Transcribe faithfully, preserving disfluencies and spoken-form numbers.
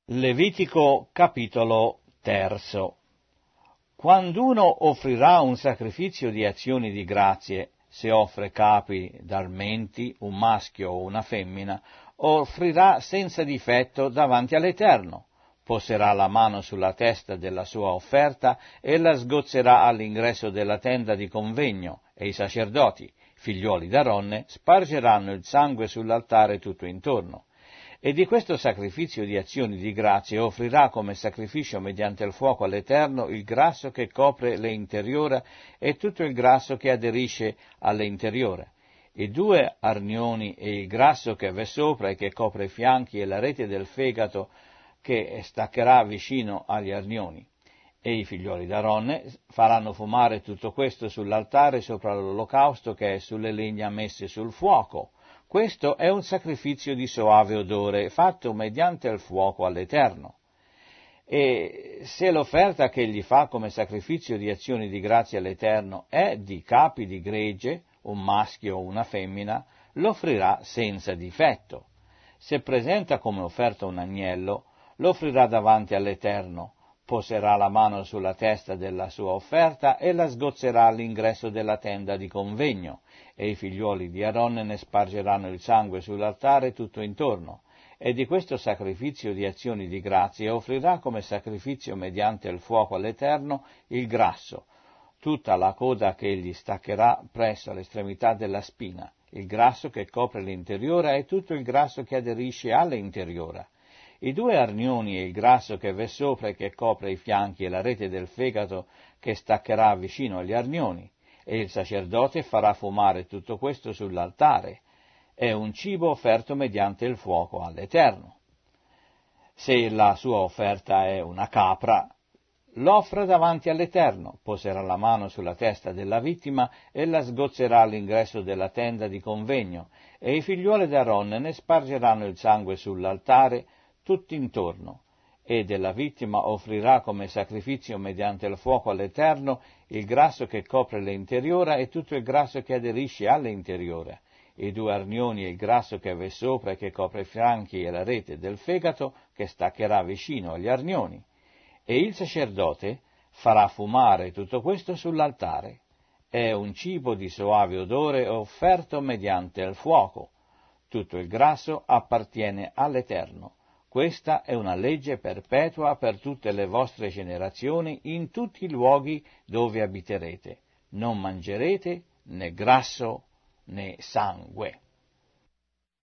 Levitico capitolo terzo. Quanduno offrirà un sacrificio di azioni di grazie, se offre capi d'armenti, un maschio o una femmina, offrirà senza difetto davanti all'Eterno. Poserà la mano sulla testa della sua offerta e la sgozzerà all'ingresso della tenda di convegno, e i sacerdoti, figliuoli d'Aaronne, spargeranno il sangue sull'altare tutto intorno. E di questo sacrificio di azioni di grazie offrirà come sacrificio mediante il fuoco all'Eterno il grasso che copre le interiora e tutto il grasso che aderisce alle interiora, i due arnioni e il grasso che v'è sopra e che copre i fianchi e la rete del fegato che staccherà vicino agli arnioni. E i figlioli d'Aaronne faranno fumare tutto questo sull'altare sopra l'olocausto che è sulle legna messe sul fuoco. Questo è un sacrificio di soave odore, fatto mediante il fuoco all'Eterno. E se l'offerta che egli fa come sacrificio di azioni di grazia all'Eterno è di capi di gregge, un maschio o una femmina, l'offrirà senza difetto. Se presenta come offerta un agnello, l'offrirà davanti all'Eterno, poserà la mano sulla testa della sua offerta e la sgozzerà all'ingresso della tenda di convegno, e i figliuoli di Aaronne ne spargeranno il sangue sull'altare tutto intorno, e di questo sacrificio di azioni di grazie offrirà come sacrificio mediante il fuoco all'Eterno il grasso, tutta la coda che egli staccherà presso all'estremità della spina, il grasso che copre l'interiora e tutto il grasso che aderisce all'interiora, i due arnioni e il grasso che v'è sopra e che copre i fianchi e la rete del fegato che staccherà vicino agli arnioni, e il sacerdote farà fumare tutto questo sull'altare. È un cibo offerto mediante il fuoco all'Eterno. Se la sua offerta è una capra, l'offra davanti all'Eterno, poserà la mano sulla testa della vittima e la sgozzerà all'ingresso della tenda di convegno, e i figliuoli d'Aaronne ne spargeranno il sangue sull'altare tutti intorno, e della vittima offrirà come sacrificio mediante il fuoco all'Eterno il grasso che copre l'interiora e tutto il grasso che aderisce all'interiora, i due arnioni e il grasso che v'è sopra e che copre i fianchi e la rete del fegato che staccherà vicino agli arnioni, e il sacerdote farà fumare tutto questo sull'altare. È un cibo di soave odore offerto mediante il fuoco. Tutto il grasso appartiene all'Eterno. Questa è una legge perpetua per tutte le vostre generazioni in tutti i luoghi dove abiterete. Non mangerete né grasso né sangue.